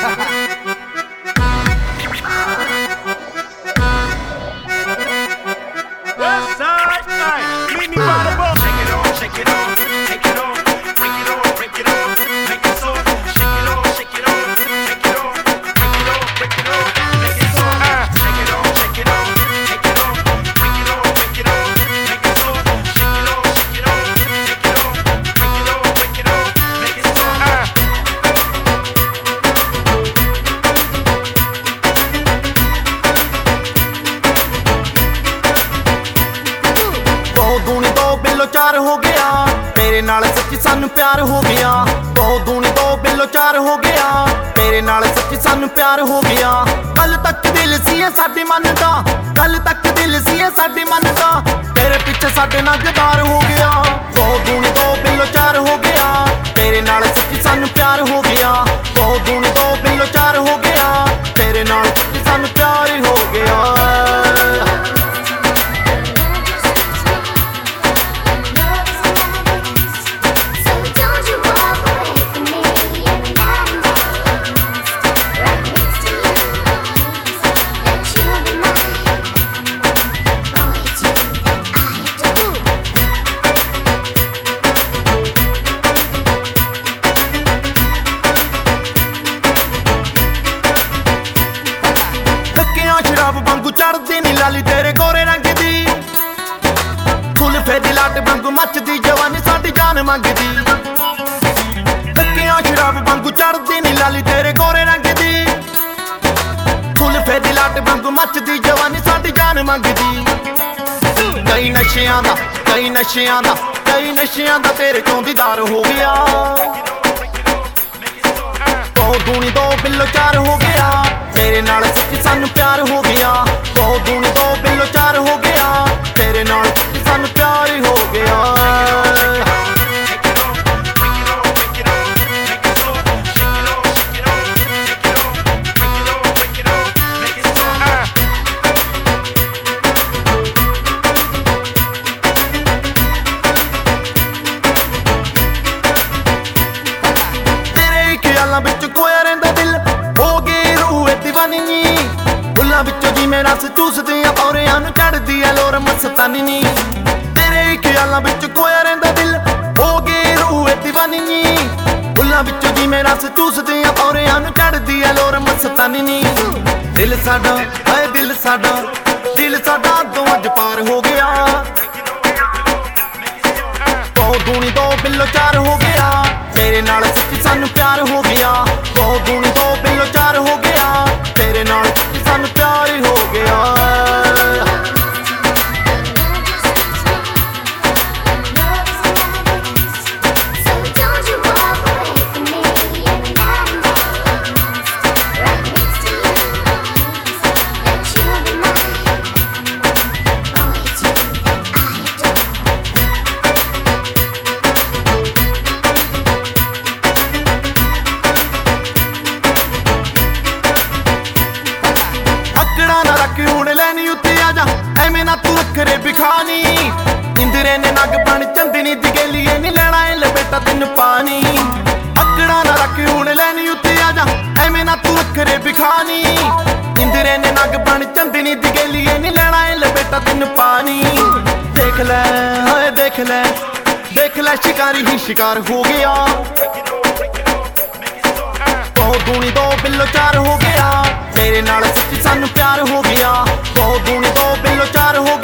चार हो गया तेरे नाल सच्ची सानू प्यार हो गया। बहुत दूनी दो बिलो चार हो गया तेरे नाल सच्ची सानू प्यार हो गया। कल तक दिल सी साडी मनदा, कल तक दिल सी साडी मनदा, तेरे पिछे साडे नाल गदार हो गया। बहुत दूनी दो बिलो चार हो गया तेरे नाल सच्ची सानू प्यार हो गया। बहुत दूनी दो बिलो चार हो गया तेरे नाल सच्ची सानू प्यार हो गया। शराब वांगू चढ़दी नी लाली तेरे गोरे रंग दी, कुल्फे दी लट वांगू मचदी जवानी साडी जान मंगदी। धक्कियां शराब वांगू चढ़दी नी लाली तेरे गोरे रंग दी, कुल्फे दी लट वांगू मचदी जवानी साडी जान मंगदी। कई नशियां दा कई नशियां दा कई नशियां दा तेरे चों दीदार हो गया। बहुत दूनी दो बिलो चार हो गया तेरे नाल सच्ची सानू प्यार हो गया। बहुत दूनी दो बिलो चार हो गया तेरे नाल सच्ची सानू प्यार हो गया। तेरे ख्यालां विच खोया रहिंदा दिल हो गई रूह दीवानी नी। फुल्लां विचों जिवें रस चूसदी आ पौरियां नूं चढ़दी आ लोर मस्तानी नी। तेरे ख्यालां विच खोया रहिंदा दिल हो गई रूह दीवानी नी। फुल्लां विचों जिवें रस चूसदी आ पौरियां नूं चढ़दी आ लोर मस्तानी नी। दिल साडा हाय दिल साडा दो अज पार हो गया। बहुत दूनी दो बिलो चार हो गया तेरे नाल सच्ची सानू प्यार हो गया। बहुत दूनी दो बिलो चार हो गया तेरे नाल सच्ची सानू प्यार हो गया। ना रख हुण लैनी उत्ते आजा एवें ना तू अखरे बिखानी। इंदरे ने नग बन चंदनी दी गेलिए नी लैना ए लपेटा तेन पानी। अकड़ा ना रख हुण लैनी उत्ते आजा एवें ना तू अखरे बिखानी। इंदरे ने नग बन चंदनी दी गेलिए नी लैना ए लपेटा तेन पानी। देख लै हाय देख लै शिकारी ही शिकार हो गया। बहुत दूनी दो बिलो चार हो गया तेरे नाल सच्ची सानू प्यार हो गया। बहुत दूनी दो बिलो चार हो